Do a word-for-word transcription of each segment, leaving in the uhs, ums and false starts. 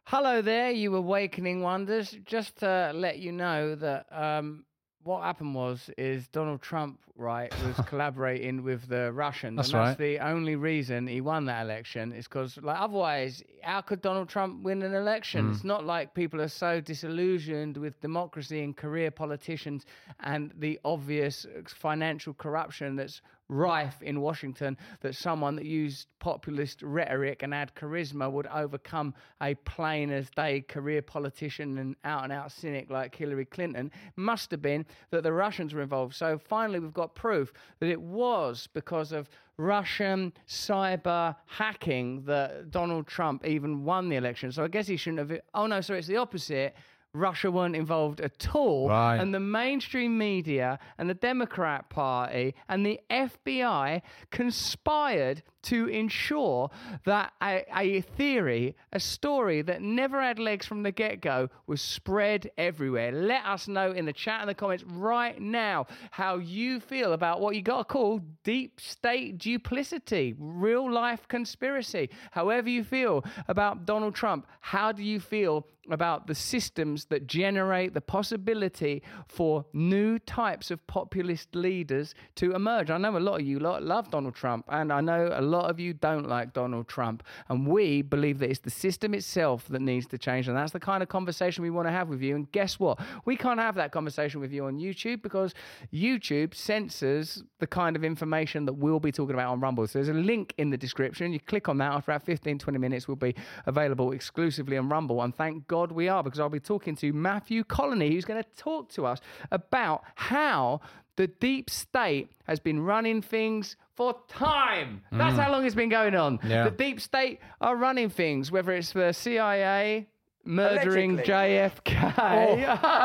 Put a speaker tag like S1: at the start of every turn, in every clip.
S1: Hello there, you awakening wonders. Just to let you know that um, what happened was is Donald Trump, right, was collaborating with the Russians.
S2: That's
S1: and that's
S2: right.
S1: the only reason he won that election is because, like, otherwise, how could Donald Trump win an election?
S2: Mm.
S1: It's not like people are so disillusioned with democracy and career politicians and the obvious financial corruption that's rife in Washington that someone that used populist rhetoric and had charisma would overcome a plain as day career politician and out and out cynic like Hillary Clinton. Must have been that the Russians were involved. So finally we've got proof that it was because of Russian cyber hacking that Donald Trump even won the election. So I guess he shouldn't have. Oh no, sorry, it's the opposite. Russia weren't involved at all.
S2: Right.
S1: And the mainstream media and the Democrat Party and the F B I conspired to ensure that a, a theory, a story that never had legs from the get-go was spread everywhere. Let us know in the chat and the comments right now how you feel about what you got to call deep state duplicity, real life conspiracy. However you feel about Donald Trump, how do you feel about the systems that generate the possibility for new types of populist leaders to emerge? I know a lot of you lot love Donald Trump, and I know a lot of you don't like Donald Trump, and we believe that it's the system itself that needs to change, and that's the kind of conversation we want to have with you. And guess what? We can't have that conversation with you on YouTube because YouTube censors the kind of information that we'll be talking about on Rumble. So there's a link in the description. You click on that. After about fifteen, twenty minutes, we'll be available exclusively on Rumble, and thank God we are, because I'll be talking to Matthew Colony, who's going to talk to us about how the deep state has been running things for time. That's
S2: Mm.
S1: how long it's been going on.
S2: Yeah.
S1: The deep state are running things, whether it's the C I A murdering
S3: Allegedly.
S1: J F K.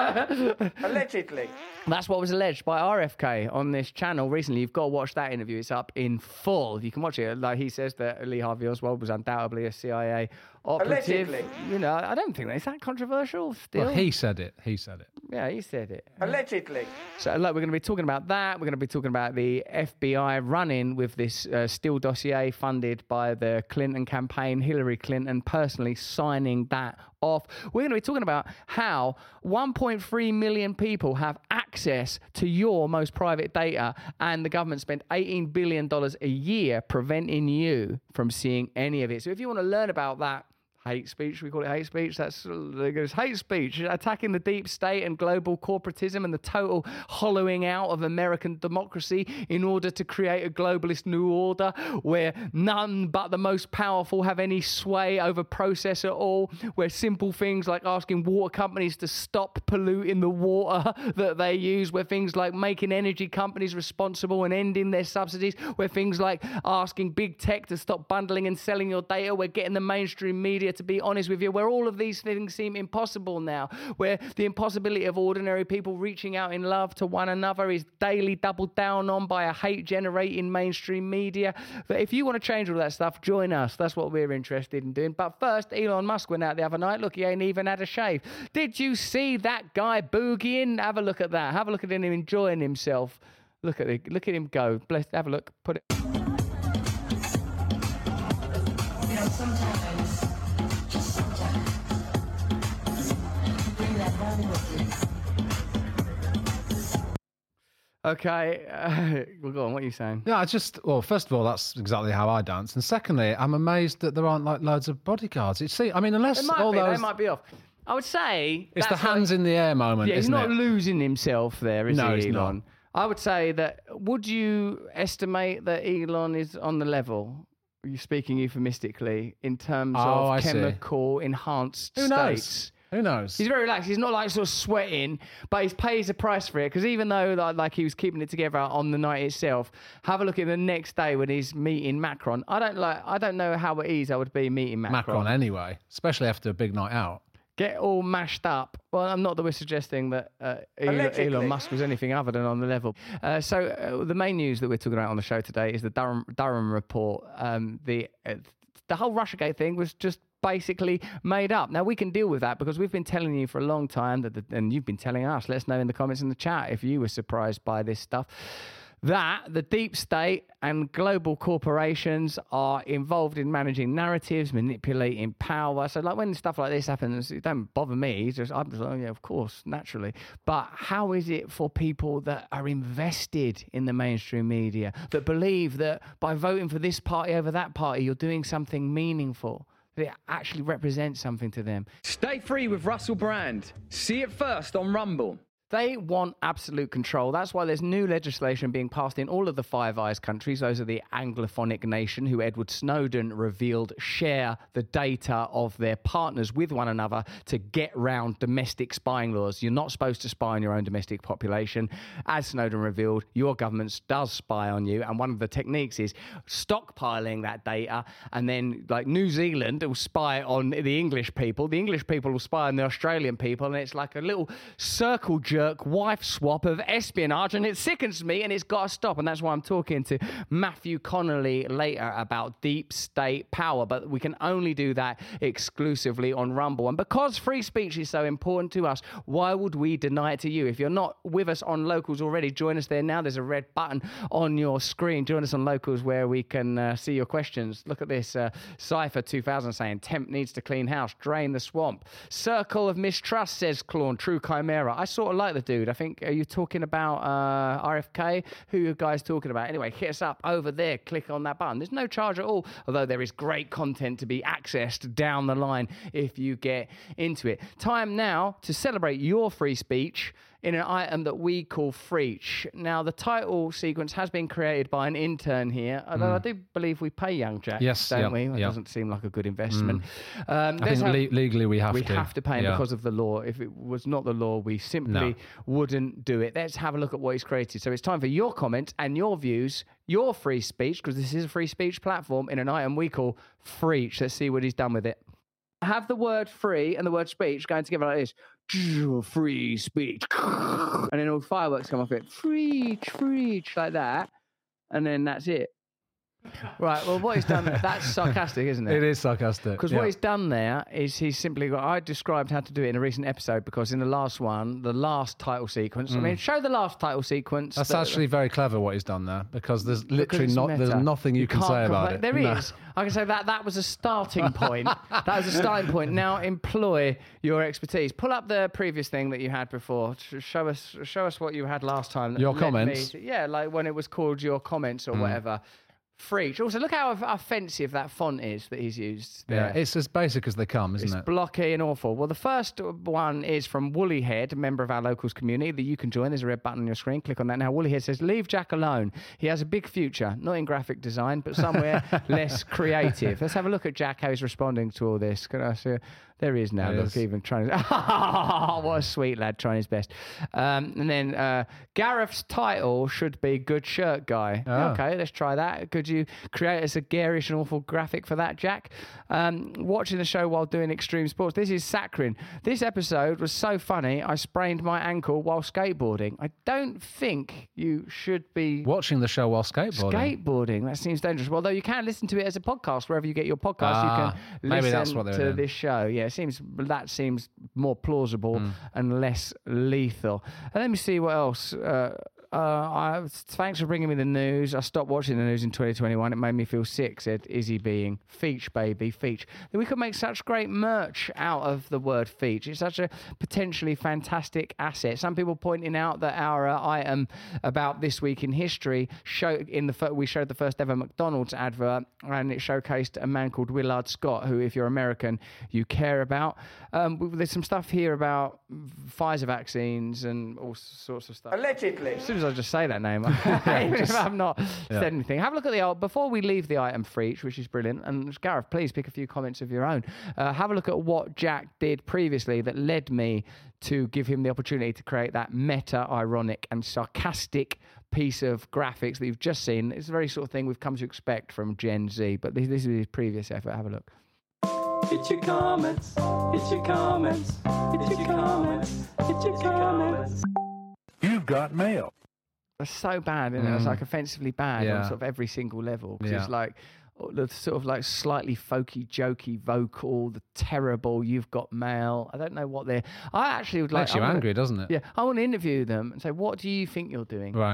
S3: Oh. Allegedly.
S1: That's what was alleged by R F K on this channel recently. You've got to watch that interview. It's up in full. You can watch it. Like he says that Lee Harvey Oswald was undoubtedly a C I A operative.
S3: Allegedly.
S1: You know, I don't think that's that controversial still.
S2: Well, he said it. He said it.
S1: Yeah, he said it.
S3: Allegedly.
S1: So, look, we're going to be talking about that. We're going to be talking about the F B I running with this uh, Steele dossier funded by the Clinton campaign, Hillary Clinton personally signing that off. We're going to be talking about how one point three million people have access to your most private data, and the government spent eighteen billion dollars a year preventing you from seeing any of it. So if you want to learn about that, hate speech, we call it hate speech. That's it's hate speech, attacking the deep state and global corporatism and the total hollowing out of American democracy in order to create a globalist new order where none but the most powerful have any sway over process at all, where simple things like asking water companies to stop polluting the water that they use, where things like making energy companies responsible and ending their subsidies, where things like asking big tech to stop bundling and selling your data, we're getting the mainstream media to be honest with you, where all of these things seem impossible now, where the impossibility of ordinary people reaching out in love to one another is daily doubled down on by a hate-generating mainstream media. But if you want to change all that stuff, join us. That's what we're interested in doing. But first, Elon Musk went out the other night. Look, he ain't even had a shave. Did you see that guy boogieing? Have a look at that. Have a look at him enjoying himself. Look at it. Look at him go. Bless. Have a look. Put it.
S4: You know, sometimes, just sometimes, bring that home with you.
S1: Okay. Uh, well, go on. What are you saying?
S2: Yeah, I just, well, first of all, that's exactly how I dance. And secondly, I'm amazed that there aren't like loads of bodyguards. It's, see, I mean, unless
S1: It might
S2: all
S1: be.
S2: those.
S1: They might be off. I would say
S2: It's the
S1: that's
S2: hands
S1: like,
S2: in the air moment,
S1: Yeah, he's
S2: isn't
S1: not
S2: it?
S1: losing himself there, is
S2: No,
S1: he,
S2: he's not.
S1: Elon? I would say that. Would you estimate that Elon is on the level? You're speaking euphemistically in terms
S2: Oh, I
S1: of
S2: see.
S1: chemical enhanced
S2: Who knows?
S1: states.
S2: Who knows?
S1: He's very relaxed. He's not like sort of sweating, but he's pays the price for it. Because even though like, like he was keeping it together on the night itself, have a look at the next day when he's meeting Macron. I don't like. I don't know how at ease I would be meeting Macron.
S2: Macron, anyway, especially after a big night out.
S1: Get all mashed up. Well, I'm not that we're suggesting that uh, Elon,
S3: Allegedly.
S1: Elon Musk was anything other than on the level. Uh, so uh, the main news that we're talking about on the show today is the Durham, Durham report. Um, the uh, the whole Russiagate thing was just basically made up. Now, we can deal with that because we've been telling you for a long time, that, the, and you've been telling us. Let us know in the comments in the chat if you were surprised by this stuff. that the deep state and global corporations are involved in managing narratives, manipulating power. So, like when stuff like this happens, it don't bother me. It's just I'm just like, yeah, of course, naturally. But how is it for people that are invested in the mainstream media, that believe that by voting for this party over that party, you're doing something meaningful, that it actually represents something to them?
S5: Stay free with Russell Brand. See it first on Rumble.
S1: They want absolute control. That's why there's new legislation being passed in all of the Five Eyes countries. Those are the Anglophonic nation who Edward Snowden revealed share the data of their partners with one another to get round domestic spying laws. You're not supposed to spy on your own domestic population. As Snowden revealed, your government does spy on you. And one of the techniques is stockpiling that data. And then, like, New Zealand will spy on the English people. The English people will spy on the Australian people. And it's like a little circle jerk wife swap of espionage, and it sickens me, and it's got to stop. And that's why I'm talking to Matthew Connolly later about deep state power, but we can only do that exclusively on Rumble. And because free speech is so important to us, why would we deny it to you? If you're not with us on Locals already, join us there now. There's a red button on your screen. Join us on Locals where we can uh, see your questions. Look at this, uh, Cypher two thousand saying Temp needs to clean house, drain the swamp. Circle of Mistrust, says Clawn, True Chimera. I sort of like the dude. I think, are you talking about uh, R F K? Who are you guys talking about? Anyway, hit us up over there. Click on that button. There's no charge at all, although there is great content to be accessed down the line if you get into it. Time now to celebrate your free speech in an item that we call Freech. Now, the title sequence has been created by an intern here, although mm. I do believe we pay young Jack,
S2: yes,
S1: don't
S2: yep,
S1: we? It
S2: yep.
S1: doesn't seem like a good investment.
S2: Mm.
S1: Um,
S2: I think
S1: have,
S2: le- legally we have
S1: we
S2: to.
S1: We have to pay him
S2: yeah.
S1: because of the law. If it was not the law, we simply
S2: no.
S1: wouldn't do it. Let's have a look at what he's created. So it's time for your comments and your views, your free speech, because this is a free speech platform, in an item we call Freech. Let's see what he's done with it. I have the word free and the word speech going together like this. Free speech. And then all fireworks come off it. Freech, freech, like that. And then that's it. Right, well, what he's done, that's sarcastic, isn't it?
S2: It is sarcastic.
S1: Because
S2: yeah.
S1: what he's done there is he's simply got, I described how to do it in a recent episode, because in the last one, the last title sequence, mm. I mean, show the last title sequence.
S2: That's
S1: that,
S2: actually very clever what he's done there, because there's literally
S1: because
S2: not,
S1: meta.
S2: there's nothing you, you can say about
S1: compl-
S2: it.
S1: There
S2: no.
S1: is. I can say that that was a starting point. That was a starting point. Now employ your expertise. Pull up the previous thing that you had before. Show us, show us what you had last time.
S2: Your
S1: Let
S2: comments?
S1: Me, yeah, like when it was called Your Comments or mm. whatever. Freech. Also, look how offensive that font is that he's used there.
S2: Yeah, it's as basic as they come, isn't
S1: it's
S2: it?
S1: It's blocky and awful. Well, the first one is from Woollyhead, a member of our Locals community that you can join. There's a red button on your screen. Click on that now. Woollyhead says, leave Jack alone. He has a big future, not in graphic design, but somewhere less creative. Let's have a look at Jack, how he's responding to all this. Can I see? There he is now.
S2: There
S1: Look,
S2: is.
S1: even trying to... Oh, what a sweet lad, trying his best. Um, and then uh, Gareth's title should be Good Shirt Guy.
S2: Oh.
S1: Okay, let's try that. Could you create us a garish and awful graphic for that, Jack? Um, watching the show while doing extreme sports. This is Sakrin. This episode was so funny, I sprained my ankle while skateboarding. I don't think you should be...
S2: Watching the show while skateboarding.
S1: Skateboarding, that seems dangerous. Although you can listen to it as a podcast, wherever you get your podcast,
S2: Ah,
S1: you can
S2: maybe
S1: listen
S2: that's what they're
S1: to
S2: doing.
S1: this show. Yeah, it seems that seems more plausible mm. and less lethal. And let me see what else. Uh, uh, I, thanks for bringing me the news. I stopped watching the news in twenty twenty-one. It made me feel sick, said Izzy Being. Feech, baby, feech. We could make such great merch out of the word feech. It's such a potentially fantastic asset. Some people pointing out that our uh, item about this week in history show in the we showed the first ever McDonald's advert, and it showcased a man called Willard Scott, who, if you're American, you care about. Um, there's some stuff here about Pfizer vaccines and all sorts of stuff.
S3: Allegedly.
S1: As soon as I just say that name, even if I've not
S2: Yeah.
S1: said anything. Have a look at the old, before we leave the item Freech, which is brilliant, and Gareth, please pick a few comments of your own. Uh, have a look at what Jack did previously that led me to give him the opportunity to create that meta-ironic and sarcastic piece of graphics that you've just seen. It's the very sort of thing we've come to expect from Gen Z, but this, this is his previous effort. Have a look.
S6: Hit your comments, hit your comments, hit your comments, hit your comments.
S7: You've got mail.
S1: That's so bad, isn't it? It's
S2: Mm.
S1: like offensively bad
S2: Yeah.
S1: on sort of every single level. 'Cause
S2: Yeah.
S1: it's like the sort of like slightly folky, jokey vocal, the terrible, you've got mail. I don't know what they're... I actually would like...
S2: Makes you
S1: I wanna-
S2: angry, doesn't it?
S1: Yeah, I want to interview them and say, what do you think you're doing?
S2: Right.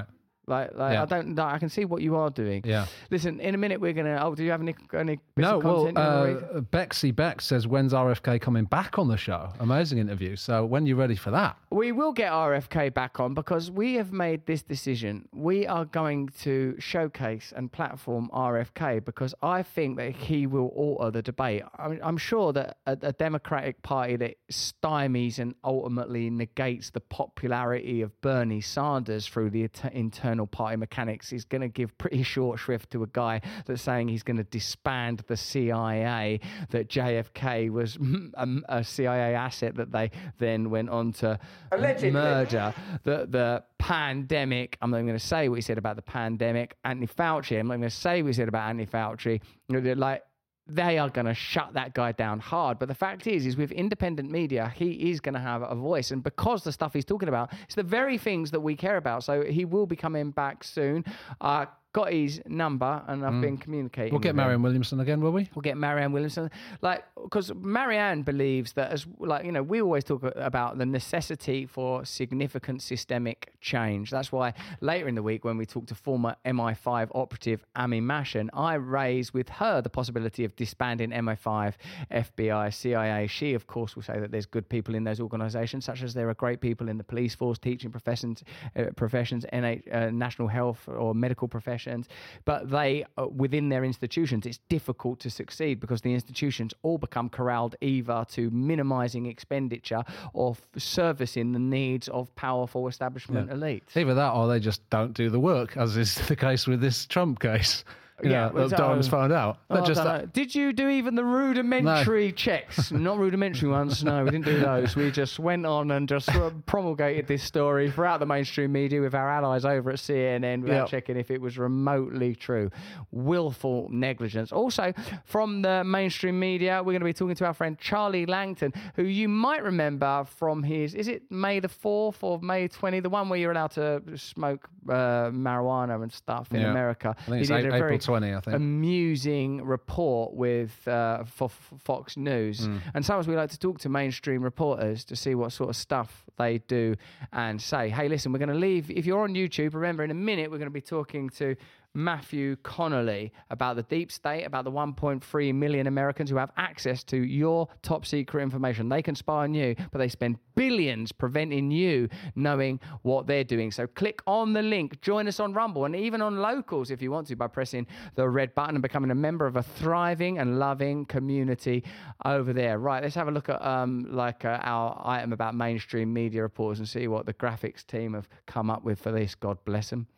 S1: Like, like
S2: Yeah.
S1: I don't. Like, I can see what you are doing.
S2: Yeah.
S1: Listen, in a minute we're gonna. Oh, do you have any any bits
S2: No,
S1: of
S2: well,
S1: content you wanna read?
S2: uh, Bexy Beck says, when's R F K coming back on the show? Amazing interview. So when you're ready for that?
S1: We will get R F K back on because we have made this decision. We are going to showcase and platform R F K because I think that he will alter the debate. I'm, I'm sure that a, a Democratic Party that stymies and ultimately negates the popularity of Bernie Sanders through the it- internal party mechanics is going to give pretty short shrift to a guy that's saying he's going to disband the C I A, that J F K was a, a C I A asset that they then went on to
S3: Allegedly.
S1: murder, the the pandemic. I'm not even going to say what he said about the pandemic. Anthony Fauci. I'm not going to say what he said about Anthony Fauci. You know, they're like, they are going to shut that guy down hard. But the fact is, is with independent media, he is going to have a voice. And because the stuff he's talking about, it's the very things that we care about. So he will be coming back soon. Uh, got his number and I've been communicating.
S2: We'll get
S1: with him.
S2: Marianne Williamson again, will we?
S1: We'll get Marianne Williamson, like, because Marianne believes that, as like you know, we always talk about the necessity for significant systemic change. That's why later in the week, when we talk to former M I five operative Ami Mashan, I raised with her the possibility of disbanding M I five, F B I, C I A. She, of course, will say that there's good people in those organisations, such as there are great people in the police force, teaching professions, uh, professions, N H, uh, national health or medical professions. But they, uh, within their institutions, it's difficult to succeed because the institutions all become corralled either to minimising expenditure or f- servicing the needs of powerful establishment elites.
S2: Either that or they just don't do the work, as is the case with this Trump case. You
S1: Yeah,
S2: know,
S1: well,
S2: that Don's
S1: so-
S2: found out.
S1: Oh,
S2: That
S1: I
S2: just
S1: don't know. Did you do even the rudimentary checks? Not rudimentary ones. No, we didn't do those. We just went on and just sort of promulgated this story throughout the mainstream media with our allies over at C N N without
S2: Yep.
S1: checking if it was remotely true. Willful negligence. Also, from the mainstream media, we're going to be talking to our friend Charlie Langton, who you might remember from his, is it May the fourth or May twentieth, the one where you're allowed to smoke uh, marijuana and stuff in
S2: Yeah.
S1: America.
S2: I think
S1: He
S2: it's
S1: did
S2: A-
S1: a
S2: April
S1: very
S2: twentieth, I think.
S1: amusing report with uh, for Fox News,
S2: Mm.
S1: and sometimes we like to talk to mainstream reporters to see what sort of stuff they do and say. Hey, listen, we're going to leave. If you're on YouTube, remember in a minute we're going to be talking to Matthew Connolly about the deep state, about the one point three million Americans who have access to your top secret information. They can spy on you, but they spend billions preventing you knowing what they're doing. So click on the link, join us on Rumble and even on Locals if you want to by pressing the red button and becoming a member of a thriving and loving community over there. Right, let's have a look at um, like uh, our item about mainstream media reporters and see what the graphics team have come up with for this. God bless them.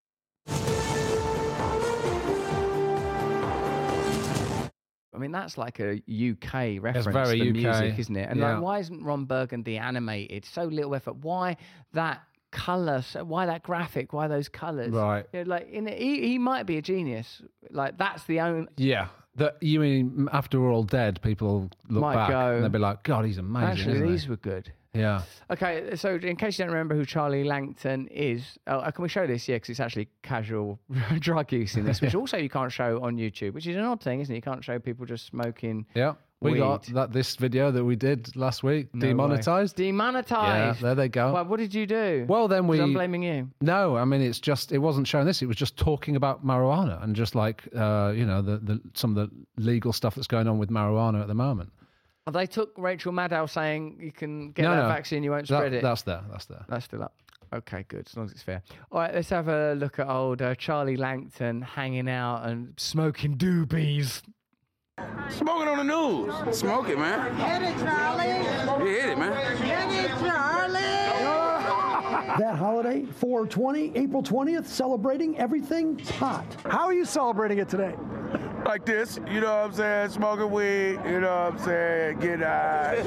S1: I mean, that's like a U K reference
S2: very
S1: to
S2: U K,
S1: music, isn't it? And
S2: yeah.
S1: like, why isn't Ron Burgundy animated? So little effort. Why that colour? So why that graphic? Why those colours?
S2: Right.
S1: You know, like, in he, he might be a genius. Like, that's the only.
S2: Yeah. That you mean after we're all dead, people look
S1: Might
S2: back
S1: go,
S2: and they'll be like, God, he's amazing.
S1: Actually,
S2: isn't he?"
S1: these were good.
S2: Yeah.
S1: Okay, so in case you don't remember who Charlie Langton is, oh, can we show this? Yeah, because it's actually casual drug use in this, which also you can't show on YouTube, which is an odd thing, isn't it? You can't show people just smoking.
S2: Yeah. We got
S1: Weed.
S2: that this video that we did last week
S1: No way.
S2: demonetized. Yeah,
S1: Demonetized.
S2: there they go.
S1: Well, what did you do?
S2: Well, then
S1: 'Cause
S2: we.
S1: I'm blaming you.
S2: No, I mean it's just it wasn't showing this. It was just talking about marijuana and just like uh, you know the, the some of the legal stuff that's going on with marijuana at the moment.
S1: They took Rachel Maddow saying you can get
S2: No,
S1: that
S2: no.
S1: vaccine, you won't
S2: That-
S1: spread it.
S2: That's there. That's there.
S1: That's still up. Okay, good. As long as it's fair. All right, let's have a look at old uh, Charlie Langton hanging out and smoking doobies.
S8: Smoking on the news. Smoke it, man.
S9: Hit it, Charlie.
S8: You hit it, man.
S9: Hit it, Charlie.
S10: That holiday, four twenty, April twentieth, celebrating everything hot. How are you celebrating it today?
S8: Like this, you know what I'm saying? Smoking weed, you know what I'm saying? Get high.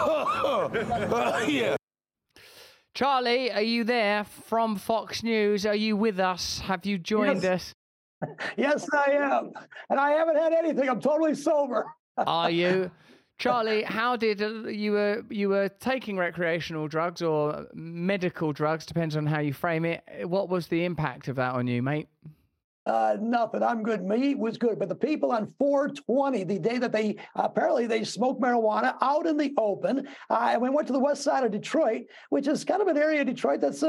S8: Yeah.
S1: Charlie, are you there from Fox News? Are you with us? Have you joined
S10: Yes.
S1: us?
S10: Yes, I am. And I haven't had anything. I'm totally sober.
S1: Are you? Charlie, how did uh, you were you were taking recreational drugs or medical drugs, depends on how you frame it. What was the impact of that on you, mate?
S10: Uh, nothing. I'm good. Me was good. But the people on four twenty, the day that they apparently they smoked marijuana out in the open, uh, and we went to the west side of Detroit, which is kind of an area of Detroit that's uh,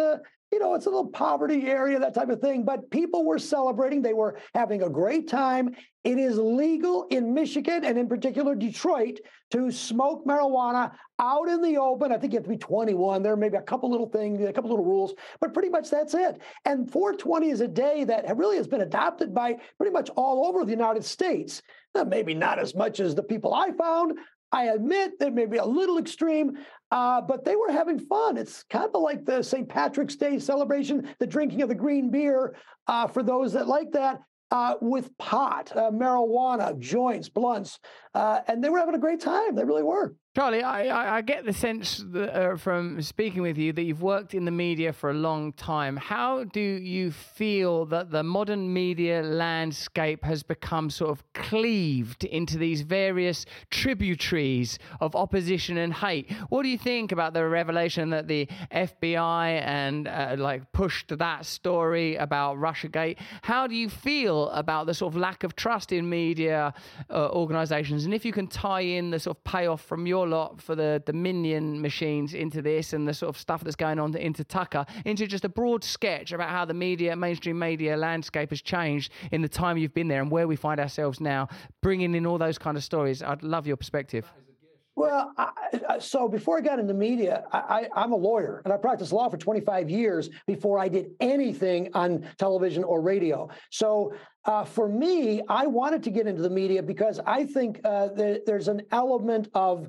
S10: you know, it's a little poverty area, that type of thing. But people were celebrating. They were having a great time. It is legal in Michigan and in particular Detroit to smoke marijuana out in the open. I think you have to be twenty-one. There may be a couple little things, a couple little rules, but pretty much that's it. And four twenty is a day that really has been adopted by pretty much all over the United States. Now, maybe not as much as the people I found. I admit they may be a little extreme, uh, but they were having fun. It's kind of like the Saint Patrick's Day celebration, the drinking of the green beer uh, for those that like that, uh, with pot, uh, marijuana, joints, blunts, uh, and they were having a great time. They really were.
S1: Charlie, I, I, I get the sense that, uh, from speaking with you that you've worked in the media for a long time. How do you feel that the modern media landscape has become sort of cleaved into these various tributaries of opposition and hate? What do you think about the revelation that the F B I and uh, like pushed that story about Russiagate? How do you feel about the sort of lack of trust in media uh, organizations? And if you can tie in the sort of payoff from your lot for the Dominion machines into this and the sort of stuff that's going on into Tucker, into just a broad sketch about how the media, mainstream media landscape has changed in the time you've been there and where we find ourselves now, bringing in all those kind of stories. I'd love your perspective.
S10: Well, I, I, so before I got into media, I, I, I'm a lawyer, and I practiced law for twenty-five years before I did anything on television or radio. So uh, for me, I wanted to get into the media because I think uh, there, there's an element of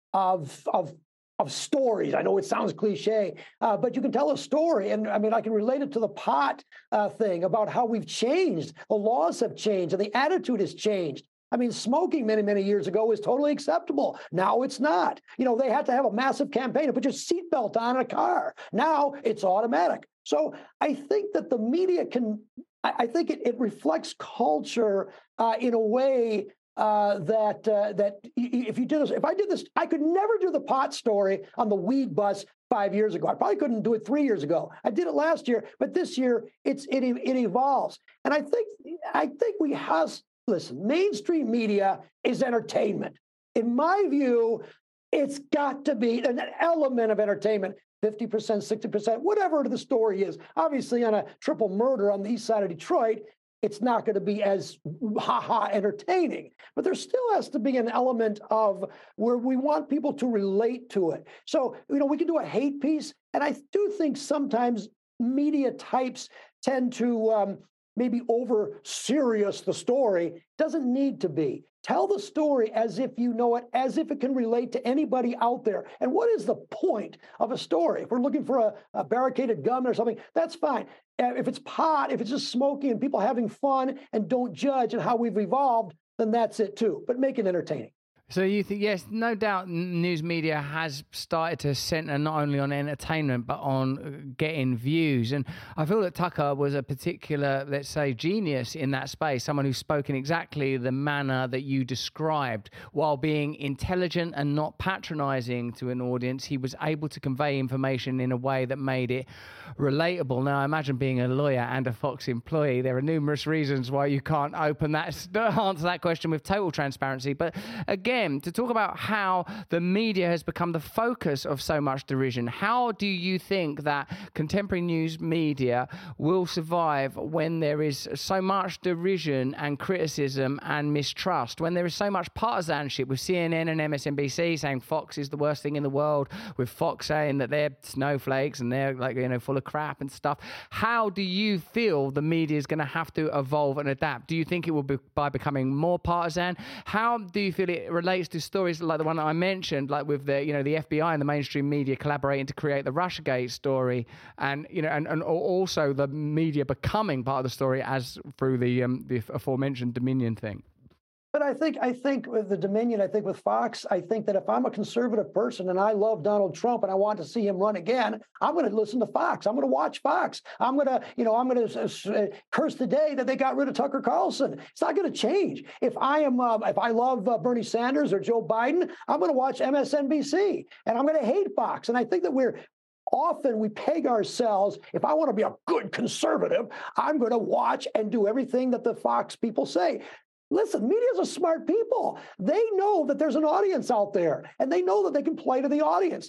S10: of of of stories. I know it sounds cliche, uh, but you can tell a story. And I mean, I can relate it to the pot uh, thing about how we've changed. The laws have changed and the attitude has changed. I mean, smoking many, many years ago was totally acceptable. Now it's not. You know, they had to have a massive campaign to put your seatbelt on in a car. Now it's automatic. So I think that the media can, I, I think it, it reflects culture uh, in a way Uh, that uh, that if you did this, if I did this, I could never do the pot story on the weed bus five years ago. I probably couldn't do it three years ago. I did it last year, but this year it's it it evolves. And I think I think we have listen. Mainstream media is entertainment. In my view, it's got to be an element of entertainment. fifty percent, sixty percent, whatever the story is. Obviously, on a triple murder on the east side of Detroit, it's not going to be as ha-ha entertaining, but there still has to be an element of where we want people to relate to it. So, you know, we can do a hate piece, and I do think sometimes media types tend to um, maybe over serious the story. Doesn't need to be. Tell the story as if you know it, as if it can relate to anybody out there. And what is the point of a story? If we're looking for a, a barricaded gun or something, that's fine. If it's pot, if it's just smoking and people having fun and don't judge and how we've evolved, then that's it too. But make it entertaining.
S1: So you think, yes, no doubt news media has started to centre not only on entertainment, but on getting views. And I feel that Tucker was a particular, let's say, genius in that space, someone who spoke in exactly the manner that you described. While being intelligent and not patronising to an audience, he was able to convey information in a way that made it relatable. Now, I imagine being a lawyer and a Fox employee, there are numerous reasons why you can't open that, answer that question with total transparency. But again, to talk about how the media has become the focus of so much derision. How do you think that contemporary news media will survive when there is so much derision and criticism and mistrust, when there is so much partisanship with C N N and M S N B C saying Fox is the worst thing in the world, with Fox saying that they're snowflakes and they're like, you know, full of crap and stuff? How do you feel the media is going to have to evolve and adapt? Do you think it will be by becoming more partisan? How do you feel it relates to stories like the one that I mentioned, like with the, you know, the F B I and the mainstream media collaborating to create the Russiagate story, and you know, and, and also the media becoming part of the story as through the um, the aforementioned Dominion thing?
S10: But I think I think with the Dominion, I think with Fox, I think that if I'm a conservative person and I love Donald Trump and I want to see him run again, I'm going to listen to Fox. I'm going to watch Fox. I'm going to, you know, I'm going to uh, curse the day that they got rid of Tucker Carlson. It's not going to change. If I am, uh, if I love uh, Bernie Sanders or Joe Biden, I'm going to watch M S N B C, and I'm going to hate Fox. And I think that we're often we peg ourselves. If I want to be a good conservative, I'm going to watch and do everything that the Fox people say. Listen, media's are smart people. They know that there's an audience out there, and they know that they can play to the audience.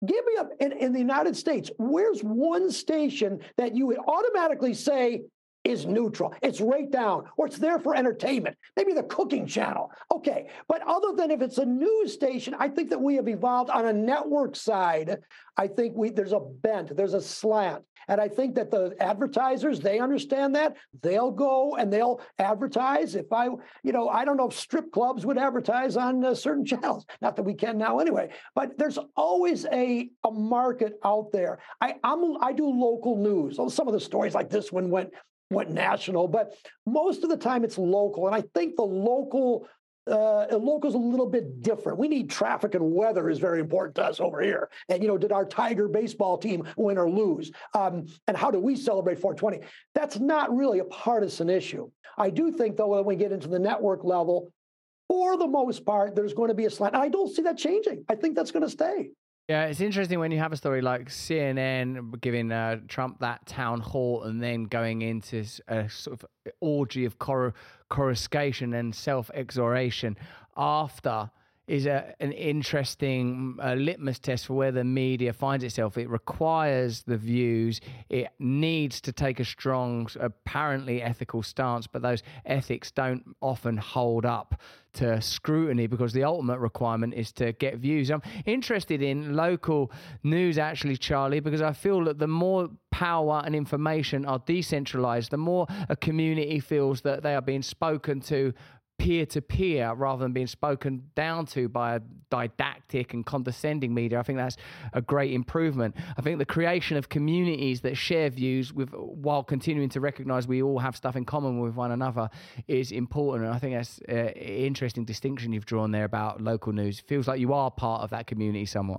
S10: Give me a, in, in the United States, where's one station that you would automatically say is neutral? It's right down, or it's there for entertainment. Maybe the Cooking Channel. Okay. But other than if it's a news station, I think that we have evolved on a network side. I think we there's a bent, there's a slant. And I think that the advertisers, they understand that. They'll go and they'll advertise. If I, you know, I don't know if strip clubs would advertise on uh, certain channels. Not that we can now anyway. But there's always a, a market out there. I, I'm, I do local news. Some of the stories like this one went went national, but most of the time it's local. And I think the local uh, local's a little bit different. We need traffic and weather is very important to us over here. And, you know, did our Tiger baseball team win or lose? Um, and how do we celebrate four twenty? That's not really a partisan issue. I do think, though, when we get into the network level, for the most part, there's going to be a slant. And I don't see that changing. I think that's going to stay.
S1: Yeah, it's interesting when you have a story like C N N giving uh, Trump that town hall and then going into a sort of orgy of cor- coruscation and self-exoration after is a, an interesting uh, litmus test for where the media finds itself. It requires the views. It needs to take a strong, apparently ethical stance, but those ethics don't often hold up to scrutiny because the ultimate requirement is to get views. I'm interested in local news, actually, Charlie, because I feel that the more power and information are decentralized, the more a community feels that they are being spoken to peer-to-peer rather than being spoken down to by a didactic and condescending media. I think that's a great improvement. I think the creation of communities that share views with while continuing to recognize we all have stuff in common with one another is important. And I think that's an interesting distinction you've drawn there about local news. It feels like you are part of that community somewhat.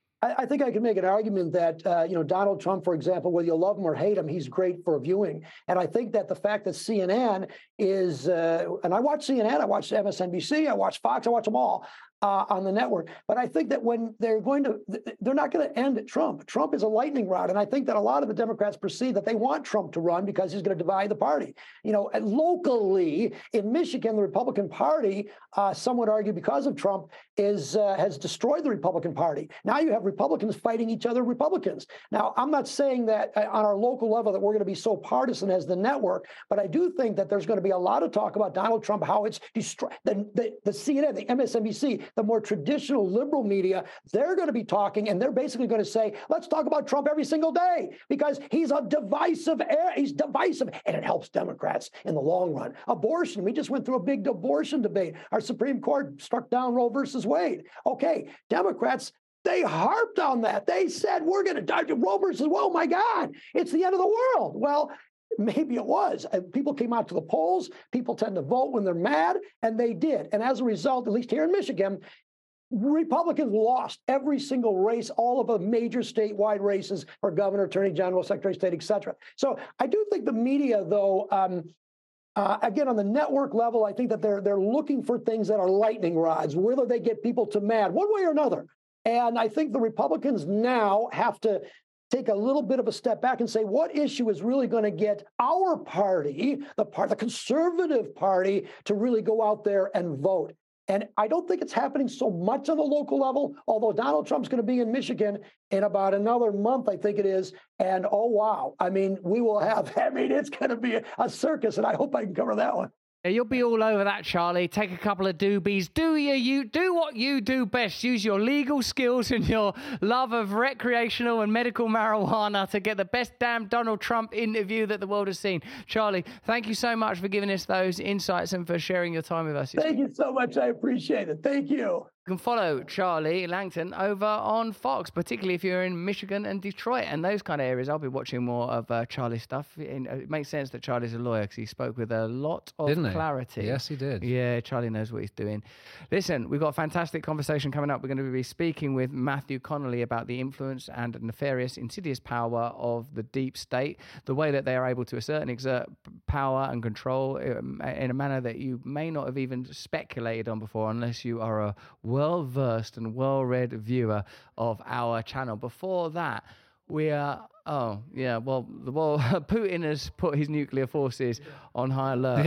S10: I think I can make an argument that, uh, you know, Donald Trump, for example, whether you love him or hate him, he's great for viewing. And I think that the fact that C N N is, uh, and I watch C N N, I watch M S N B C, I watch Fox, I watch them all uh, on the network. But I think that when they're going to, they're not going to end at Trump. Trump is a lightning rod. And I think that a lot of the Democrats perceive that they want Trump to run because he's going to divide the party. You know, locally in Michigan, the Republican Party, uh, some would argue because of Trump, is uh, has destroyed the Republican Party. Now you have Republicans fighting each other, Republicans. Now, I'm not saying that uh, on our local level that we're going to be so partisan as the network, but I do think that there's going to be a lot of talk about Donald Trump, how it's destroyed. The, the, the C N N, the M S N B C, the more traditional liberal media, they're going to be talking, and they're basically going to say, let's talk about Trump every single day because he's a divisive, he's divisive, and it helps Democrats in the long run. Abortion, we just went through a big abortion debate. Our Supreme Court struck down Roe versus Wade. Okay, Democrats, they harped on that. They said, we're going to die. Roe versus, oh my God, it's the end of the world. Well, maybe it was. People came out to the polls. People tend to vote when they're mad, and they did. And as a result, at least here in Michigan, Republicans lost every single race, all of the major statewide races for governor, attorney general, secretary of state, et cetera. So I do think the media, though, um, Uh, again, on the network level, I think that they're they're looking for things that are lightning rods, whether they get people to mad one way or another. And I think the Republicans now have to take a little bit of a step back and say, what issue is really going to get our party, the part, the conservative party, to really go out there and vote? And I don't think it's happening so much on the local level, although Donald Trump's going to be in Michigan in about another month, I think it is. And oh, wow. I mean, we will have, I mean, it's going to be a, a circus, and I hope I can cover that one.
S1: Yeah, you'll be all over that, Charlie. Take a couple of doobies. Do you, you do what you do best. Use your legal skills and your love of recreational and medical marijuana to get the best damn Donald Trump interview that the world has seen. Charlie, thank you so much for giving us those insights and for sharing your time with us.
S10: Thank you so much. I appreciate it. Thank you.
S1: You can follow Charlie Langton over on Fox, particularly if you're in Michigan and Detroit and those kind of areas. I'll be watching more of uh, Charlie's stuff. It makes sense that Charlie's a lawyer because he spoke with a lot of
S2: Didn't he?
S1: clarity.
S2: Yes, he did.
S1: Yeah, Charlie knows what he's doing. Listen, we've got a fantastic conversation coming up. We're going to be speaking with Matthew Connolly about the influence and nefarious, insidious power of the deep state, the way that they are able to assert and exert power and control in a manner that you may not have even speculated on before unless you are a well-versed and well-read viewer of our channel. Before that, we are, oh, yeah, well, the well, Putin has put his nuclear forces on high alert.
S2: Yeah.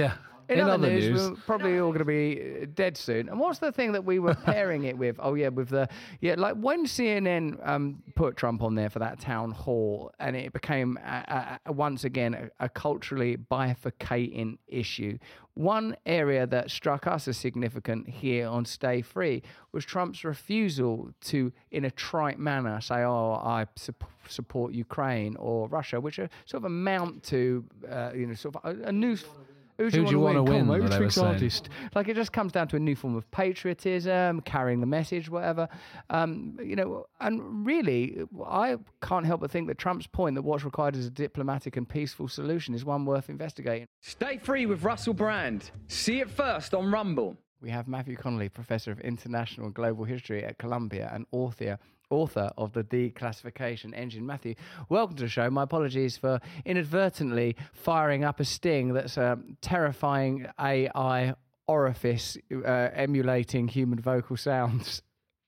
S1: In,
S2: In
S1: other,
S2: other
S1: news,
S2: news-
S1: we're probably all going to be dead soon. And what's the thing that we were pairing it with? Oh yeah, with the yeah, like when C N N um, put Trump on there for that town hall, and it became a, a, once again a, a culturally bifurcating issue. One area that struck us as significant here on Stay Free was Trump's refusal to, in a trite manner, say, "Oh, I sup- support Ukraine or Russia," which are sort of amount to, uh, you know, sort of a, a new. Who do
S2: Who do you
S1: want to
S2: wanna win,
S1: Come,
S2: that they were
S1: Matrix
S2: saying.
S1: artist. Like, it just comes down to a new form of patriotism, carrying the message, whatever. Um, you know, and really, I can't help but think that Trump's point that what's required is a diplomatic and peaceful solution is one worth investigating.
S5: Stay Free with Russell Brand. See it first on Rumble.
S1: We have Matthew Connolly, Professor of International and Global History at Columbia and author author of the Declassification Engine. Matthew, welcome to the show. My apologies for inadvertently firing up a sting that's a terrifying A I orifice uh, emulating human vocal sounds.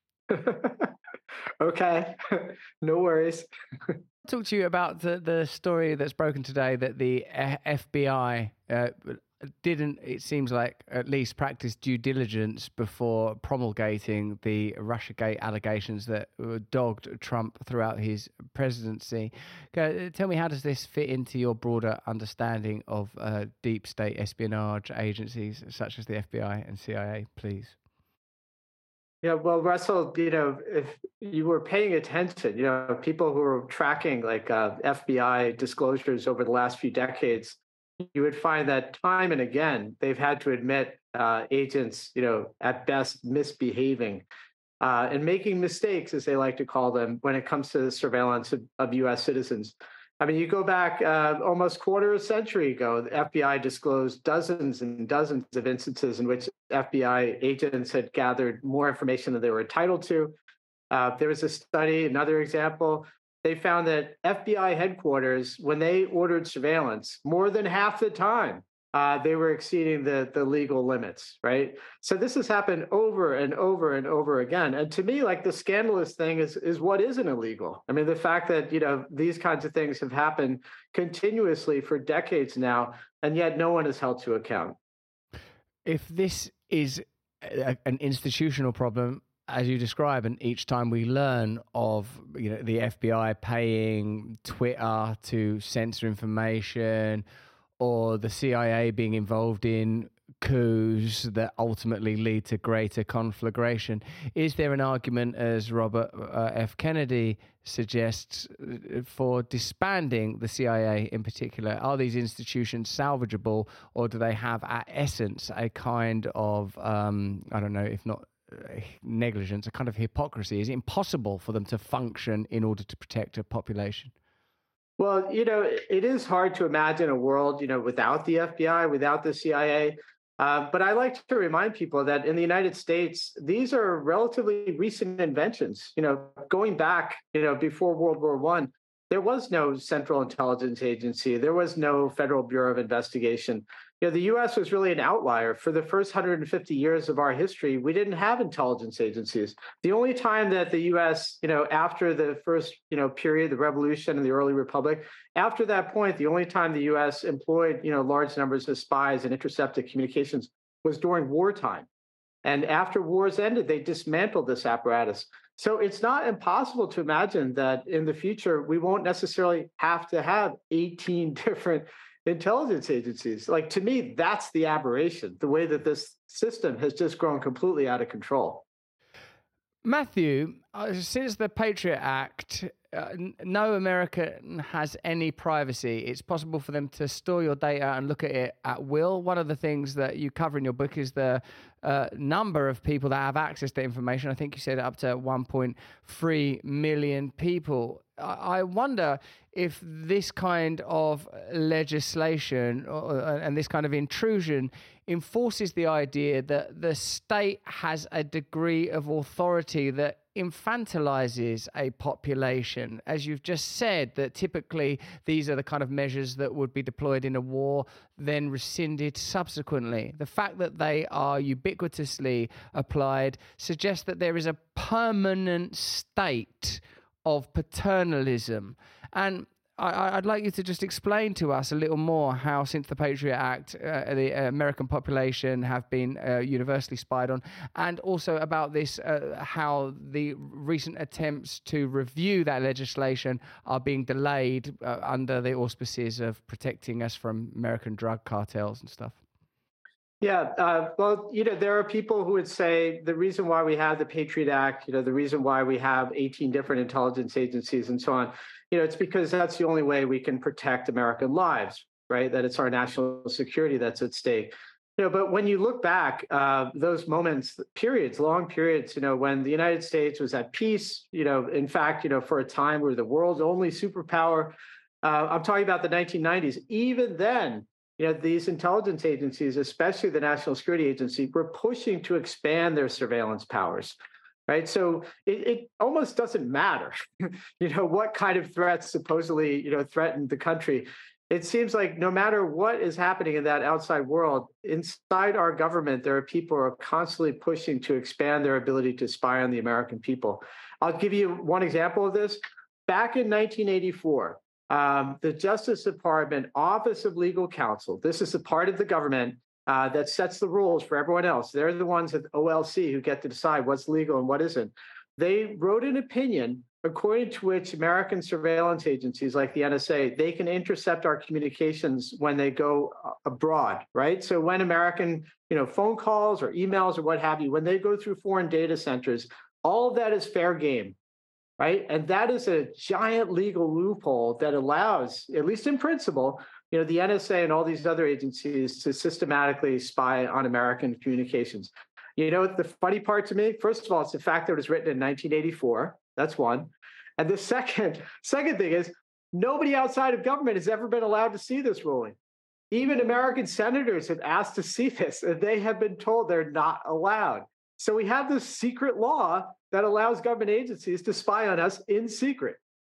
S11: Okay, no worries.
S1: Talk to you about the, the story that's broken today that the F B I uh, didn't, it seems like, at least practice due diligence before promulgating the Russiagate allegations that dogged Trump throughout his presidency. Uh, tell me, how does this fit into your broader understanding of uh, deep state espionage agencies such as the F B I and C I A, please?
S11: Yeah, well, Russell, you know, if you were paying attention, you know, people who were tracking like uh, F B I disclosures over the last few decades, you would find that time and again, they've had to admit uh, agents, you know, at best misbehaving uh, and making mistakes, as they like to call them, when it comes to the surveillance of, of U S citizens. I mean, you go back uh, almost quarter of a century ago, the F B I disclosed dozens and dozens of instances in which F B I agents had gathered more information than they were entitled to. Uh, there was a study, another example, they found that F B I headquarters, when they ordered surveillance, more than half the time, uh, they were exceeding the, the legal limits, right? So this has happened over and over and over again. And to me, like, the scandalous thing is, is what isn't illegal. I mean, the fact that, you know, these kinds of things have happened continuously for decades now, and yet no one is held to account.
S1: If this is a, an institutional problem, as you describe, and each time we learn of, you know, the F B I paying Twitter to censor information, or the C I A being involved in coups that ultimately lead to greater conflagration, is there an argument, as Robert uh, F. Kennedy suggests, for disbanding the C I A in particular? Are these institutions salvageable, or do they have at essence a kind of, um, I don't know, if not negligence, a kind of hypocrisy? Is it impossible for them to function in order to protect a population?
S11: Well, you know, it is hard to imagine a world, you know, without the F B I, without the C I A. Uh, but I like to remind people that in the United States, these are relatively recent inventions. You know, going back, you know, before World War One, there was no Central Intelligence Agency. There was no Federal Bureau of Investigation. You know, the U S was really an outlier. For the first one hundred fifty years of our history, we didn't have intelligence agencies. The only time that the U S, you know, after the first, you know, period, the Revolution and the early Republic, after that point, the only time the U S employed, you know, large numbers of spies and intercepted communications was during wartime. And after wars ended, they dismantled this apparatus. So it's not impossible to imagine that in the future, we won't necessarily have to have eighteen different intelligence agencies. Like, to me, that's the aberration, the way that this system has just grown completely out of control.
S1: Matthew, uh, since the Patriot Act, uh, n- no American has any privacy. It's possible for them to store your data and look at it at will. One of the things that you cover in your book is the uh, number of people that have access to information. I think you said up to one point three million people. I, I wonder if this kind of legislation or, and this kind of intrusion enforces the idea that the state has a degree of authority that infantilizes a population. As you've just said, that typically these are the kind of measures that would be deployed in a war, then rescinded subsequently. The fact that they are ubiquitously applied suggests that there is a permanent state of paternalism. And I, I'd like you to just explain to us a little more how, since the Patriot Act, uh, the American population have been uh, universally spied on, and also about this, uh, how the recent attempts to review that legislation are being delayed uh, under the auspices of protecting us from American drug cartels and stuff.
S11: Yeah, uh, well, you know, there are people who would say the reason why we have the Patriot Act, you know, the reason why we have eighteen different intelligence agencies and so on, you know, it's because that's the only way we can protect American lives, right? That it's our national security that's at stake. You know, but when you look back, uh, those moments, periods, long periods, you know, when the United States was at peace, you know, in fact, you know, for a time we were the world's only superpower. Uh, I'm talking about the nineteen nineties. Even then, you know, these intelligence agencies, especially the National Security Agency, were pushing to expand their surveillance powers, right? So it, it almost doesn't matter, you know, what kind of threats supposedly, you know, threaten the country. It seems like no matter what is happening in that outside world, inside our government, there are people who are constantly pushing to expand their ability to spy on the American people. I'll give you one example of this. Back in nineteen eighty-four, Um, the Justice Department Office of Legal Counsel, this is the part of the government uh, that sets the rules for everyone else. They're the ones at O L C who get to decide what's legal and what isn't. They wrote an opinion according to which American surveillance agencies like the N S A, they can intercept our communications when they go abroad, right? So when American, you know, phone calls or emails or what have you, when they go through foreign data centers, all of that is fair game. Right. And that is a giant legal loophole that allows, at least in principle, you know, the N S A and all these other agencies to systematically spy on American communications. You know, the funny part to me, first of all, it's the fact that it was written in nineteen eighty-four. That's one. And the second, second thing is nobody outside of government has ever been allowed to see this ruling. Even American senators have asked to see this, and they have been told they're not allowed. So we have this secret law that allows government agencies to spy on us in secret.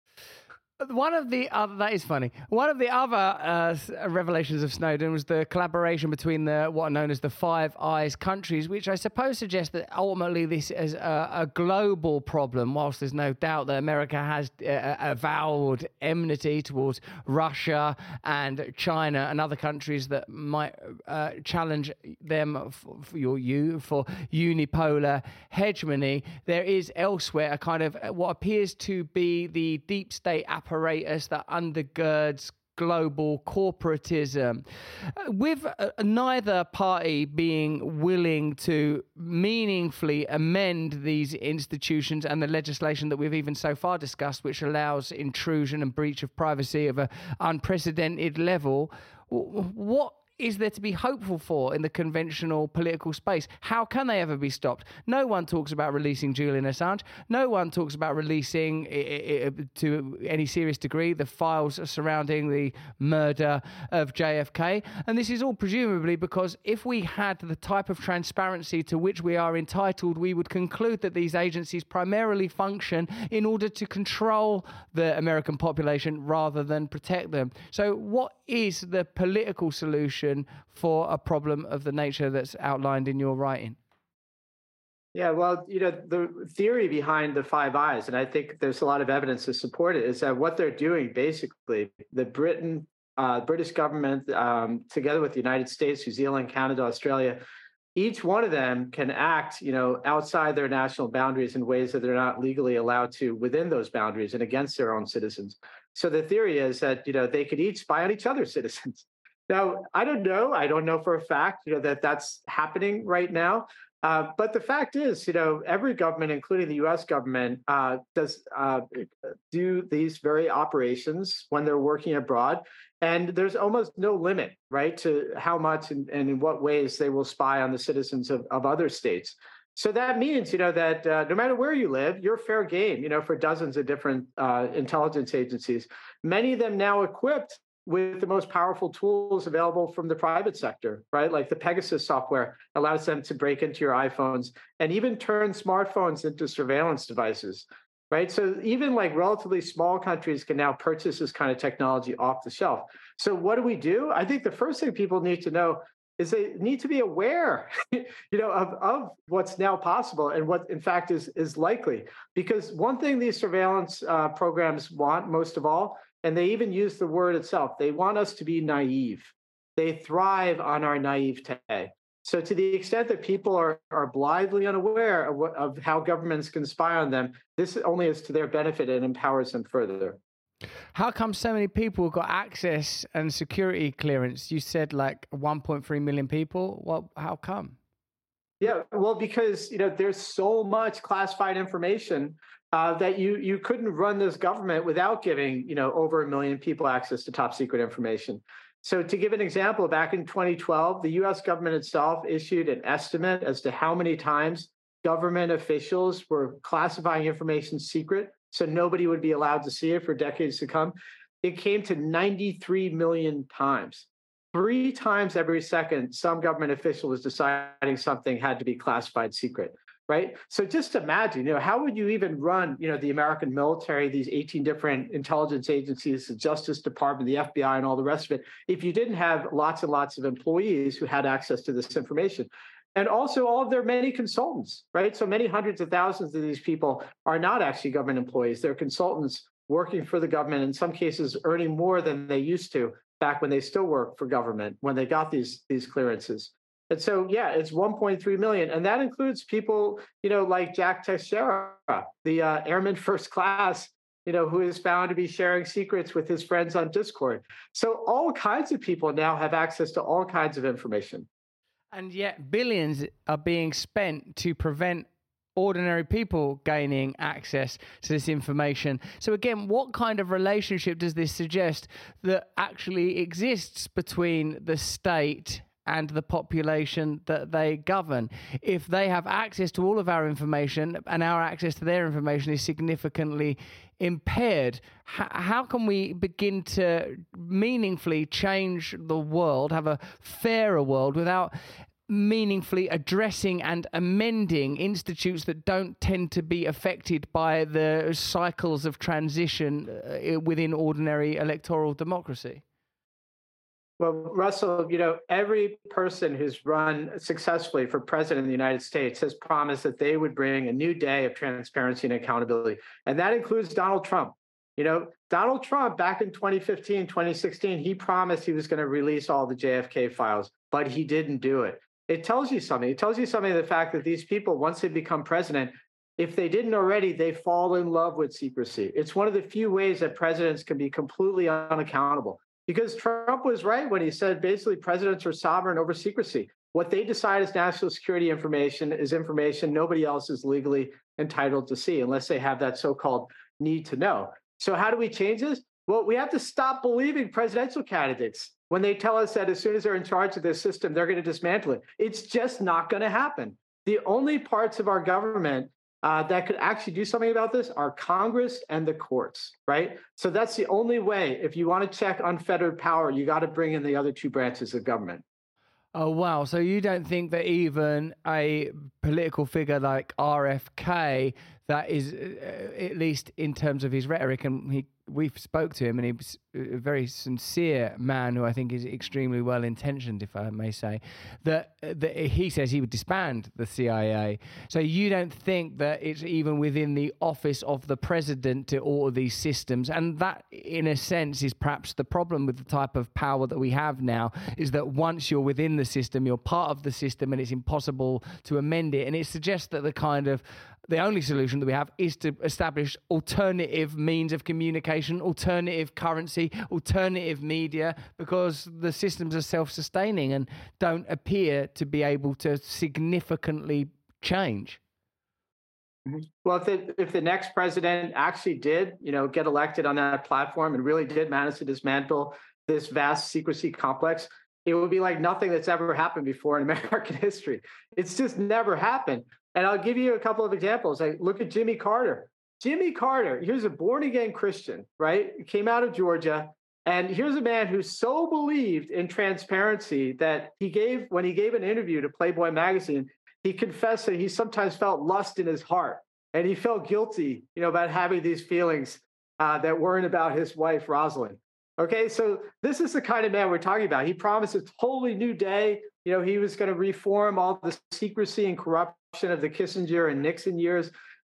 S1: One of the other, that is funny. One of the other uh, revelations of Snowden was the collaboration between the what are known as the Five Eyes countries, which I suppose suggests that ultimately this is a, a global problem. Whilst there's no doubt that America has uh, avowed enmity towards Russia and China and other countries that might uh, challenge them for, for your you for unipolar hegemony, there is elsewhere a kind of what appears to be the deep state apparatus apparatus that undergirds global corporatism, with uh, neither party being willing to meaningfully amend these institutions and the legislation that we've even so far discussed, which allows intrusion and breach of privacy of an unprecedented level. What is there to be hopeful for in the conventional political space? How can they ever be stopped? No one talks about releasing Julian Assange. No one talks about releasing, to any serious degree, the files surrounding the murder of J F K. And this is all presumably because if we had the type of transparency to which we are entitled, we would conclude that these agencies primarily function in order to control the American population rather than protect them. So what is the political solution for a problem of the nature that's outlined in your writing?
S11: Yeah, well, you know, the theory behind the Five Eyes, and I think there's a lot of evidence to support it, is that what they're doing, basically, the Britain, uh, British government, um, together with the United States, New Zealand, Canada, Australia, each one of them can act, you know, outside their national boundaries in ways that they're not legally allowed to within those boundaries and against their own citizens. So the theory is that, you know, they could each spy on each other's citizens. Now, I don't know. I don't know for a fact, you know, that that's happening right now. Uh, but the fact is, you know, every government, including the U S government, uh, does uh, do these very operations when they're working abroad. And there's almost no limit, right, to how much and, and in what ways they will spy on the citizens of, of other states. So that means, you know, that uh, no matter where you live, you're fair game, you know, for dozens of different uh, intelligence agencies, many of them now equipped with the most powerful tools available from the private sector, right? Like the Pegasus software allows them to break into your iPhones and even turn smartphones into surveillance devices, right? So even like relatively small countries can now purchase this kind of technology off the shelf. So what do we do? I think the first thing people need to know is they need to be aware, you know, of, of what's now possible and what, in fact, is, is likely. Because one thing these surveillance uh, programs want most of all And they even use the word itself. They want us to be naive. They thrive on our naivete. So to the extent that people are, are blithely unaware of, what, of how governments can spy on them, this only is to their benefit and empowers them further.
S1: How come so many people got access and security clearance? You said like one point three million people. Well, how come?
S11: Yeah, well, because you know there's so much classified information uh, that you you couldn't run this government without giving you know over a million people access to top secret information. So to give an example, back in twenty twelve, the U S government itself issued an estimate as to how many times government officials were classifying information secret, so nobody would be allowed to see it for decades to come. It came to ninety-three million times. Three times every second, some government official was deciding something had to be classified secret, right? So just imagine, you know, how would you even run, you know, the American military, these eighteen different intelligence agencies, the Justice Department, the F B I, and all the rest of it, if you didn't have lots and lots of employees who had access to this information? And also all of their many consultants, right? So many hundreds of thousands of these people are not actually government employees. They're consultants working for the government, in some cases earning more than they used to back when they still worked for government, when they got these, these clearances. And so, yeah, it's one point three million. And that includes people, you know, like Jack Teixeira, the uh, airman first class, you know, who is found to be sharing secrets with his friends on Discord. So all kinds of people now have access to all kinds of information.
S1: And yet billions are being spent to prevent ordinary people gaining access to this information. So again, what kind of relationship does this suggest that actually exists between the state and the population that they govern? If they have access to all of our information and our access to their information is significantly impaired, h- how can we begin to meaningfully change the world, have a fairer world, without meaningfully addressing and amending institutes that don't tend to be affected by the cycles of transition uh, within ordinary electoral democracy?
S11: Well, Russell, you know, every person who's run successfully for president of the United States has promised that they would bring a new day of transparency and accountability. And that includes Donald Trump. You know, Donald Trump back in twenty fifteen, twenty sixteen, he promised he was going to release all the J F K files, but he didn't do it. It tells you something. It tells you something of the fact that these people, once they become president, if they didn't already, they fall in love with secrecy. It's one of the few ways that presidents can be completely unaccountable. Because Trump was right when he said basically presidents are sovereign over secrecy. What they decide is national security information is information nobody else is legally entitled to see unless they have that so-called need to know. So how do we change this? Well, we have to stop believing presidential candidates when they tell us that as soon as they're in charge of this system, they're going to dismantle it. It's just not going to happen. The only parts of our government uh, that could actually do something about this are Congress and the courts, right? So that's the only way. If you want to check unfettered power, you got to bring in the other two branches of government.
S1: Oh, wow. So you don't think that even a political figure like R F K, that is, uh, at least in terms of his rhetoric, and he, we've spoke to him, and he's a very sincere man who I think is extremely well-intentioned, if I may say, that, that he says he would disband the C I A. So you don't think that it's even within the office of the president to alter these systems? And that, in a sense, is perhaps the problem with the type of power that we have now, is that once you're within the system, you're part of the system, and it's impossible to amend it. And it suggests that the kind of the only solution that we have is to establish alternative means of communication, alternative currency, alternative media, because the systems are self-sustaining and don't appear to be able to significantly change.
S11: Well, if the, if the next president actually did, you know, get elected on that platform and really did manage to dismantle this vast secrecy complex, it would be like nothing that's ever happened before in American history. It's just never happened. And I'll give you a couple of examples. Like, look at Jimmy Carter. Jimmy Carter, here's a born-again Christian, right? He came out of Georgia. And here's a man who so believed in transparency that he gave, when he gave an interview to Playboy magazine, he confessed that he sometimes felt lust in his heart. And he felt guilty, you know, about having these feelings uh, that weren't about his wife, Rosalind. Okay, so this is the kind of man we're talking about. He promised a totally new day. You know, he was going to reform all the secrecy and corruption of the Kissinger and Nixon years.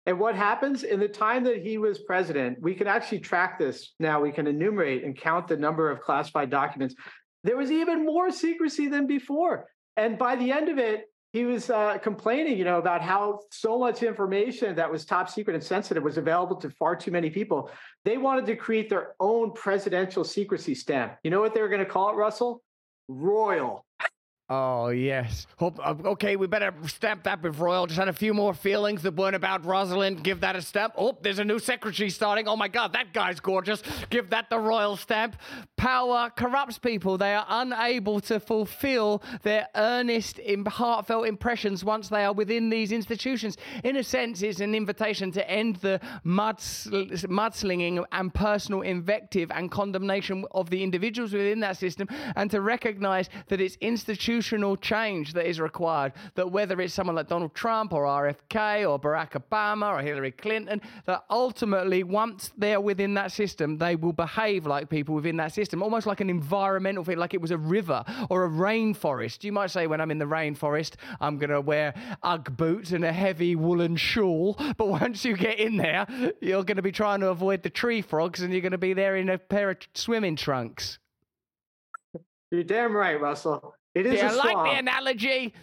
S11: And what happens in the time that he was president, we can actually track this now. We can enumerate and count the number of classified documents. There was even more secrecy than before. And by the end of it, he was uh, complaining, you know, about how so much information that was top secret and sensitive was available to far too many people. They wanted to create their own presidential secrecy stamp. You know what they were going to call it, Russell? Royal.
S1: Oh, yes. Hope, uh, okay, we better stamp that with Royal. Just had a few more feelings that weren't about Rosalind. Give that a stamp. Oh, there's a new secretary starting. Oh, my God, that guy's gorgeous. Give that the Royal stamp. Power corrupts people. They are unable to fulfill their earnest, heartfelt impressions once they are within these institutions. In a sense, it's an invitation to end the mudsl- mudslinging and personal invective and condemnation of the individuals within that system, and to recognize that it's institutional change that is required, that whether it's someone like Donald Trump or R F K or Barack Obama or Hillary Clinton, that ultimately once they're within that system, they will behave like people within that system, almost like an environmental thing, like it was a river or a rainforest. You might say, when I'm in the rainforest, I'm going to wear Ugg boots and a heavy woolen shawl, but once you get in there, you're going to be trying to avoid the tree frogs and you're going to be there in a pair of swimming trunks.
S11: You're damn right, Russell. It is.
S1: Yeah,
S11: a
S1: I like
S11: swamp.
S1: the analogy.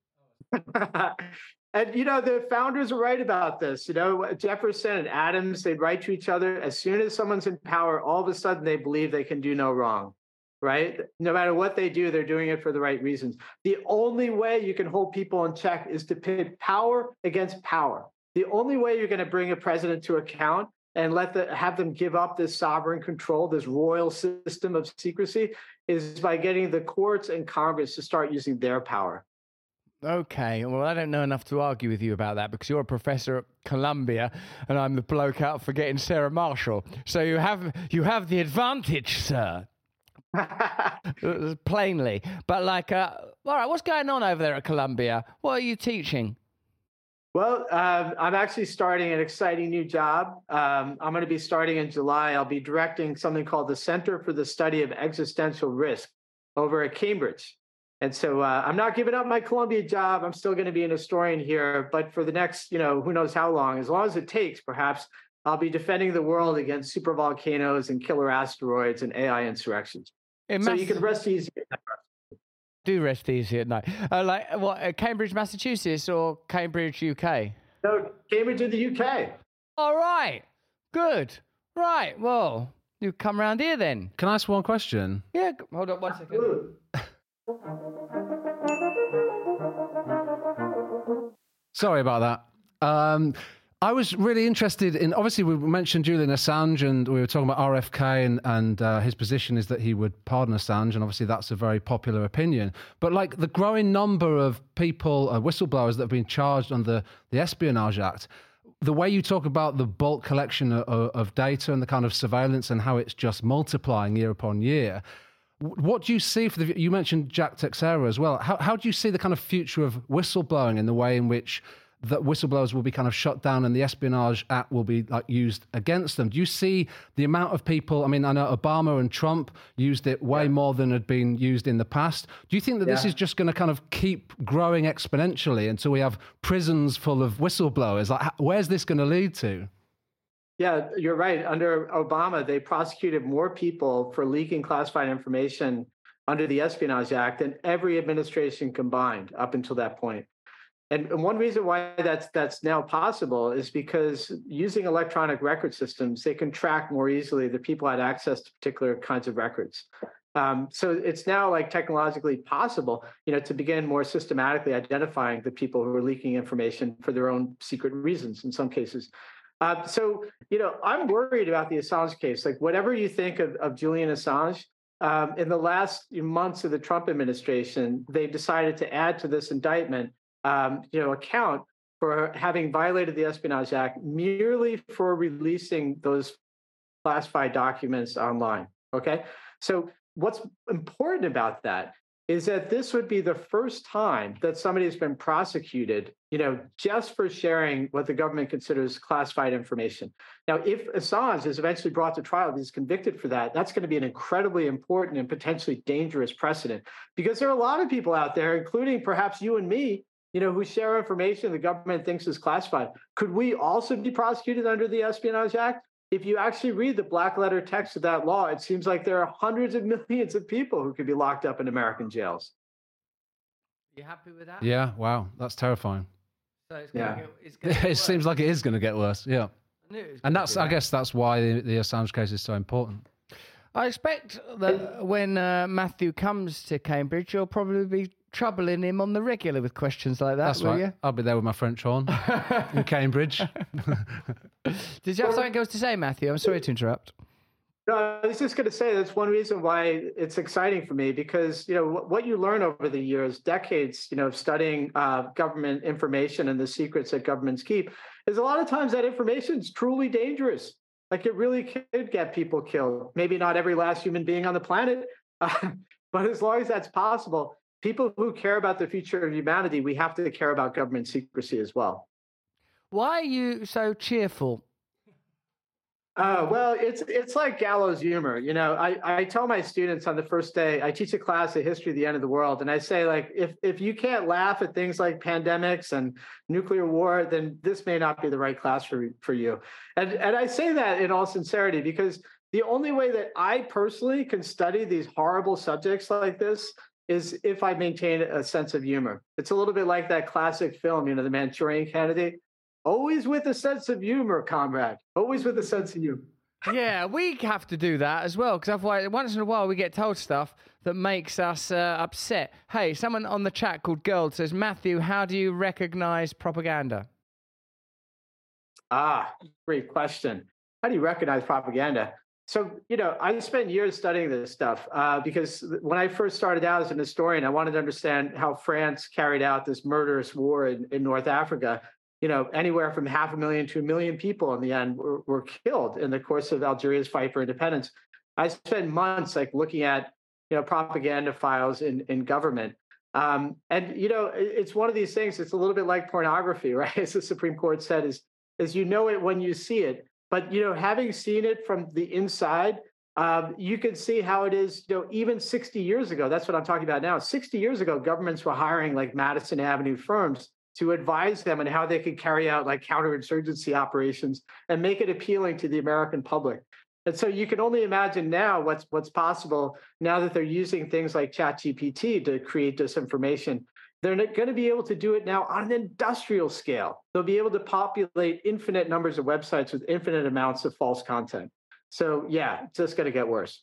S11: And, you know, the founders are right about this. You know, Jefferson and Adams, they'd write to each other. As soon as someone's in power, all of a sudden they believe they can do no wrong, right? No matter what they do, they're doing it for the right reasons. The only way you can hold people in check is to pit power against power. The only way you're going to bring a president to account and let the have them give up this sovereign control, this royal system of secrecy, is by getting the courts and Congress to start using their power.
S1: Okay, well, I don't know enough to argue with you about that because you're a professor at Columbia and I'm the bloke out for getting Sarah Marshall. So you have you have the advantage, sir. Plainly. But like, uh, all right, what's going on over there at Columbia? What are you teaching?
S11: Well, um, I'm actually starting an exciting new job. Um, I'm going to be starting in July. I'll be directing something called the Center for the Study of Existential Risk over at Cambridge. And so uh, I'm not giving up my Columbia job. I'm still going to be an historian here. But for the next, you know, who knows how long, as long as it takes, perhaps, I'll be defending the world against supervolcanoes and killer asteroids and A I insurrections. It so must- you can rest easy.
S1: Do rest easy at night. Uh, like what? Uh, Cambridge, Massachusetts, or Cambridge, U K?
S11: No, Cambridge in the U K.
S1: All right, good. Right. Well, you come around here then.
S2: Can I ask one question?
S1: Yeah. Hold on one second.
S2: Sorry about that. Um, I was really interested in, obviously we mentioned Julian Assange and we were talking about R F K and, and uh, his position is that he would pardon Assange, and obviously that's a very popular opinion. But like the growing number of people, uh, whistleblowers that have been charged under the Espionage Act, the way you talk about the bulk collection of, of data and the kind of surveillance and how it's just multiplying year upon year, what do you see for the, you mentioned Jack Teixeira as well. How, how do you see the kind of future of whistleblowing in the way in which that whistleblowers will be kind of shut down and the Espionage Act will be like used against them? Do you see the amount of people, I mean, I know Obama and Trump used it way yeah. more than had been used in the past. Do you think that yeah. this is just going to kind of keep growing exponentially until we have prisons full of whistleblowers? Like, where's this going to lead to?
S11: Yeah, you're right. Under Obama, they prosecuted more people for leaking classified information under the Espionage Act than every administration combined up until that point. And one reason why that's that's now possible is because using electronic record systems, they can track more easily the people had access to particular kinds of records. Um, so it's now like technologically possible, you know, to begin more systematically identifying the people who are leaking information for their own secret reasons in some cases. Uh, so, you know, I'm worried about the Assange case. Like whatever you think of, of Julian Assange, um, in the last months of the Trump administration, they've decided to add to this indictment Um, you know, account for having violated the Espionage Act merely for releasing those classified documents online. Okay, so what's important about that is that this would be the first time that somebody has been prosecuted, you know, just for sharing what the government considers classified information. Now, if Assange is eventually brought to trial and he's convicted for that, that's going to be an incredibly important and potentially dangerous precedent, because there are a lot of people out there, including perhaps you and me, you know, who share information the government thinks is classified. Could we also be prosecuted under the Espionage Act? If you actually read the black letter text of that law, it seems like there are hundreds of millions of people who could be locked up in American jails.
S1: You happy with that?
S2: Yeah, wow, that's terrifying.
S1: So it's gonna
S11: Yeah.
S1: get, it's gonna get
S2: It
S1: worse.
S2: seems like it is going to get worse. Yeah,
S1: I knew it was
S2: and
S1: gonna
S2: that's
S1: be
S2: I
S1: that.
S2: guess that's why the, the Assange case is so important.
S1: I expect that when uh, Matthew comes to Cambridge, you'll probably be troubling him on the regular with questions like that,
S2: That's
S1: will
S2: right.
S1: you?
S2: I'll be there with my French horn in Cambridge.
S1: Did you have something else to say, Matthew? I'm sorry to interrupt.
S11: No, I was just going to say that's one reason why it's exciting for me, because you know what, what you learn over the years, decades, you know, of studying uh, government information and the secrets that governments keep, is a lot of times that information is truly dangerous. Like it really could get people killed. Maybe not every last human being on the planet, uh, but as long as that's possible, people who care about the future of humanity, we have to care about government secrecy as well.
S1: Why are you so cheerful?
S11: Uh, well, it's it's like gallows humor. You know, I, I tell my students on the first day, I teach a class, a history of the end of the world. And I say, like, if, if you can't laugh at things like pandemics and nuclear war, then this may not be the right class for, for you. And, and I say that in all sincerity, because the only way that I personally can study these horrible subjects like this is if I maintain a sense of humor. It's a little bit like that classic film, you know, The Manchurian Candidate. Always with a sense of humor, comrade. Always with a sense of humor.
S1: Yeah, we have to do that as well, because otherwise, once in a while, we get told stuff that makes us uh, upset. Hey, someone on the chat called Girl says, Matthew, how do you recognize propaganda?
S11: Ah, great question. How do you recognize propaganda? So, you know, I spent years studying this stuff uh, because when I first started out as an historian, I wanted to understand how France carried out this murderous war in, in North Africa. You know, anywhere from half a million to a million people in the end were, were killed in the course of Algeria's fight for independence. I spent months like looking at, you know, propaganda files in, in government. Um, and, you know, it, it's one of these things, it's a little bit like pornography, right? As the Supreme Court said, is, is you know it when you see it. But, you know, having seen it from the inside, um, you can see how it is, you know, even sixty years ago, that's what I'm talking about now. sixty years ago, governments were hiring like Madison Avenue firms to advise them on how they could carry out like counterinsurgency operations and make it appealing to the American public. And so you can only imagine now what's what's possible now that they're using things like ChatGPT to create disinformation. They're going to be able to do it now on an industrial scale. They'll be able to populate infinite numbers of websites with infinite amounts of false content. So yeah, it's just going to get worse.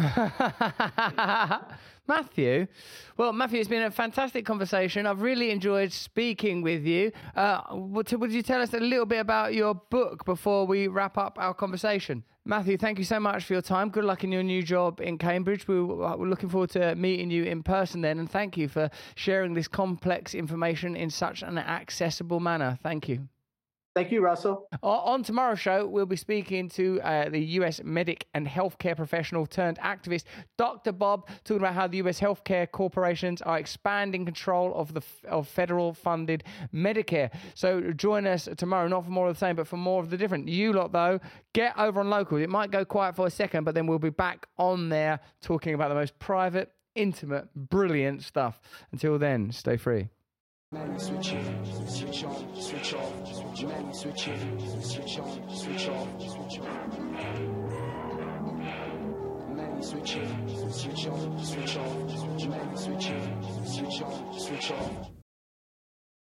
S1: Matthew, well, Matthew, it's been a fantastic conversation. I've really enjoyed speaking with you. Uh, would, would you tell us a little bit about your book before we wrap up our conversation? Matthew, thank you so much for your time. Good luck in your new job in Cambridge. We, we're looking forward to meeting you in person then, and thank you for sharing this complex information in such an accessible manner. Thank you.
S11: Thank you, Russell.
S1: On tomorrow's show, we'll be speaking to uh, the U S medic and healthcare professional turned activist, Doctor Bob, talking about how the U S healthcare corporations are expanding control of the of federal-funded Medicare. So join us tomorrow, not for more of the same, but for more of the different. You lot, though, get over on Locals. It might go quiet for a second, but then we'll be back on there talking about the most private, intimate, brilliant stuff. Until then, stay free.
S12: Man, switch in, switch on, switch off, switch on, switch in, switch on, switch off, switch on. Man, switch in, switch on, switch off, man, switch in, switch on, switch off.